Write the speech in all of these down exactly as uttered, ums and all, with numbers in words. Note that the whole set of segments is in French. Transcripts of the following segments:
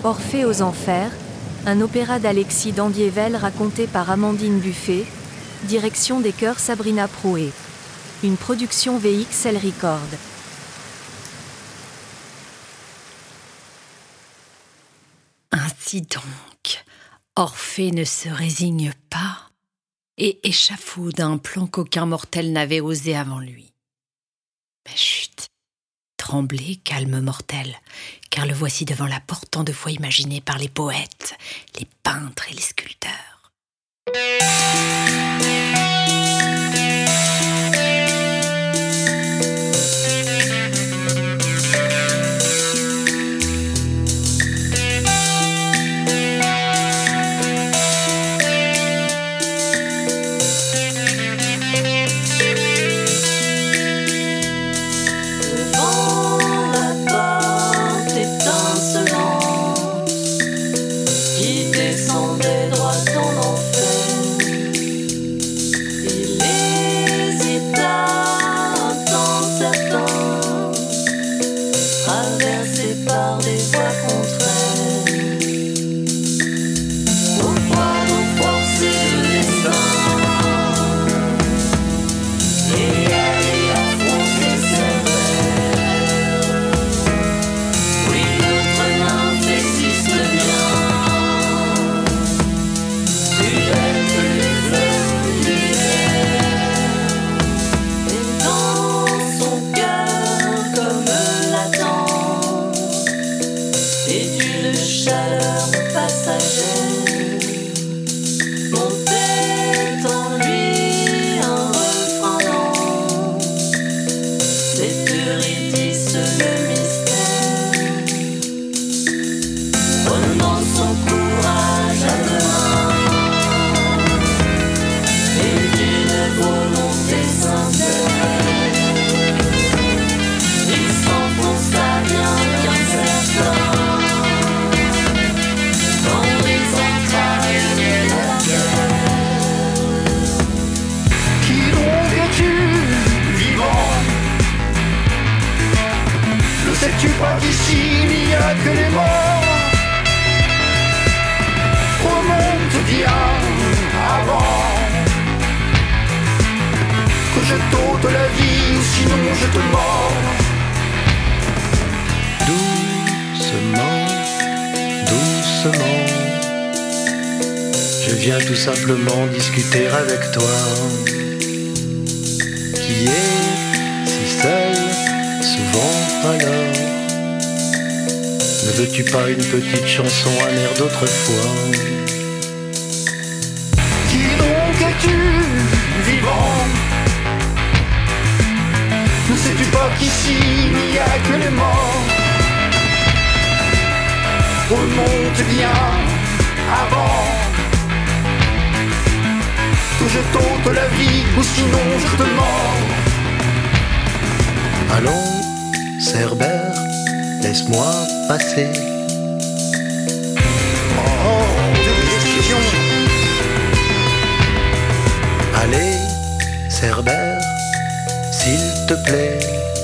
Orphée aux Enfers, un opéra d'Alexis Dandievel raconté par Amandine Buffet, direction des chœurs Sabrina Proué. Une production V X L Record. Ainsi donc, Orphée ne se résigne pas et échafaude un plan qu'aucun mortel n'avait osé avant lui. Mais chut, tremblez, calme mortel, car le voici devant la porte tant de fois imaginée par les poètes, les peintres et les sculpteurs. Sais-tu pas qu'ici il n'y a que les morts? Remonte bien avant que je t'ôte la vie, ou sinon je te mords. Doucement, doucement, je viens tout simplement discuter avec toi, qui est si seul souvent alors. Ne veux-tu pas une petite chanson, un air d'autrefois? Qui donc es-tu, vivant? Ne sais-tu pas qu'ici il n'y a que les morts? Remonte bien avant que je t'ôte la vie, ou sinon je te mords. Allons, Cerbère, laisse-moi passer. Oh, de questions. Allez, Cerbère, s'il te plaît.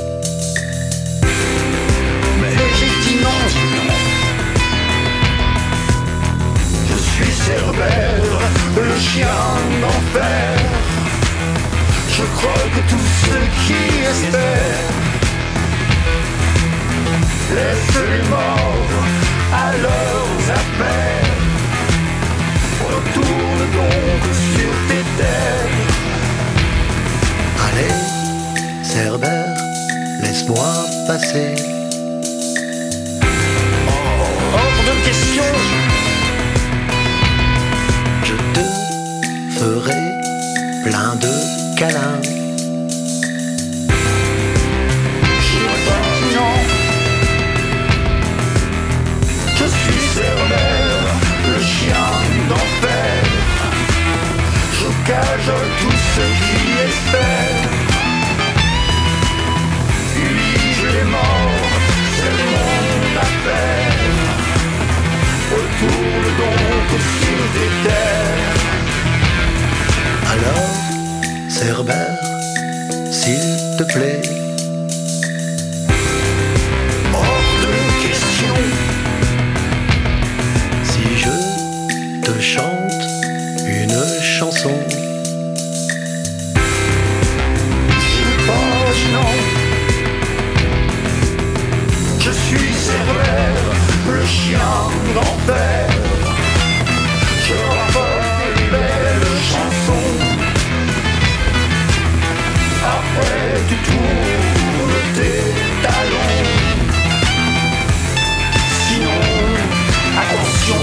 Mais j'ai dit non. Je suis Cerbère, le chien d'enfer. Je croque tous ceux qui espèrent. Laisse les morts à leurs affaires. Retourne donc sur tes terres. Allez, Cerbère, laisse-moi passer. Oh, hors de question. Je te ferai plein de câlins. Le chien d'enfer, je cajole tous ceux qui espèrent. Puis les morts, c'est mon affaire. Retourne donc sur tes terres. Alors, Cerbère, chante une chanson. Non, je suis Cerbère, le chien d'enfer. Je rapporte une belle chanson. Après tu tournes tes talons. Sinon, attention.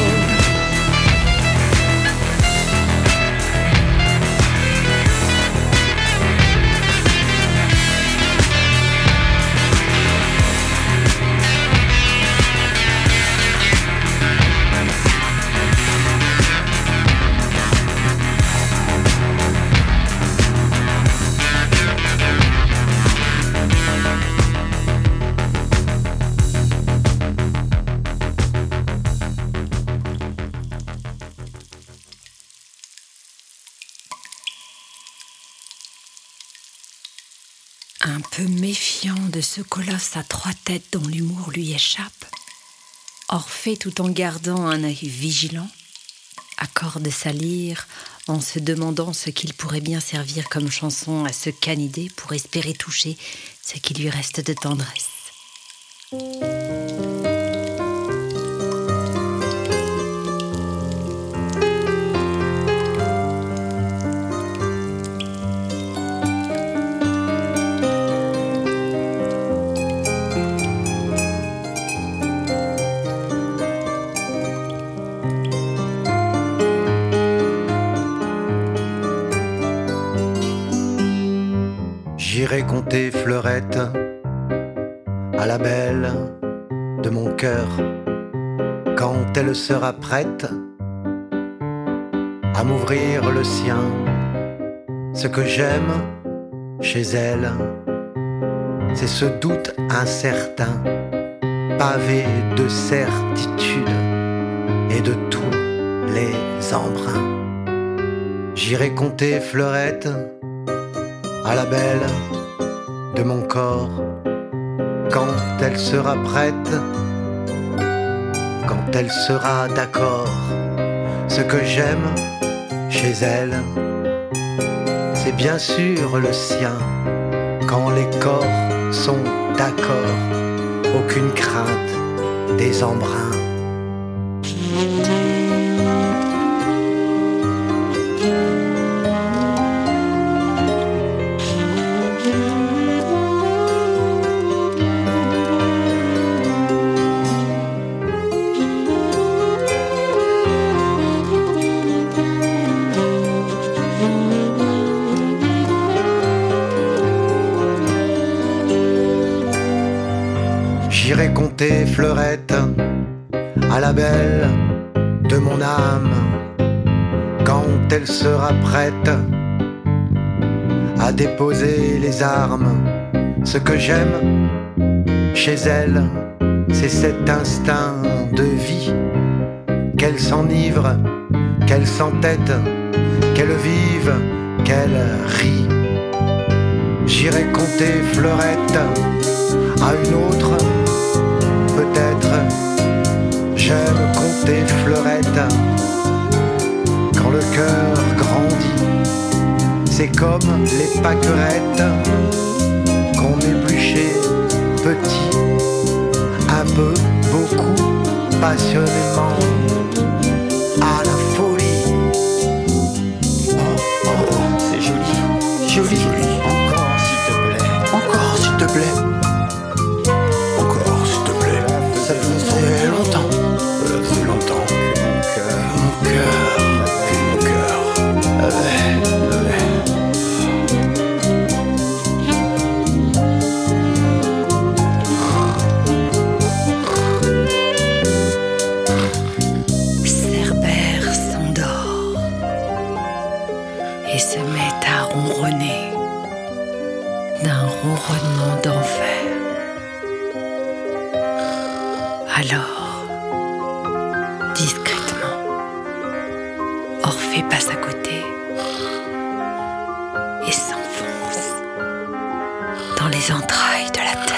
Un peu méfiant de ce colosse à trois têtes dont l'humour lui échappe, Orphée, tout en gardant un œil vigilant, accorde sa lyre en se demandant ce qu'il pourrait bien servir comme chanson à ce canidé pour espérer toucher ce qui lui reste de tendresse. J'irai compter fleurettes à la belle de mon cœur quand elle sera prête à m'ouvrir le sien. Ce que j'aime chez elle, c'est ce doute incertain, pavé de certitude et de tous les embruns. J'irai compter fleurettes à la belle de mon corps quand elle sera prête, quand elle sera d'accord. Ce que j'aime chez elle, c'est bien sûr le sien. Quand les corps sont d'accord, aucune crainte des embruns. J'irai compter fleurettes à la belle de mon âme quand elle sera prête à déposer les armes. Ce que j'aime chez elle, c'est cet instinct de vie, qu'elle s'enivre, qu'elle s'entête, qu'elle vive, qu'elle rit. J'irai compter fleurettes à une autre, peut-être. J'aime compter fleurettes quand le cœur grandit. C'est comme les pâquerettes qu'on épluchait petit, un peu, beaucoup, passionnément, à la folie. Oh, oh, c'est joli, joli, joli. Encore s'il te plaît, encore s'il te plaît. Encore s'il te plaît. Ça faisait longtemps, ça faisait longtemps que mon cœur, mon cœur, que mon cœur avait, avait. Cerbère s'endort et se met à ronronner d'un ronronnement d'enfer. Alors, discrètement, Orphée passe à côté et s'enfonce dans les entrailles de la terre.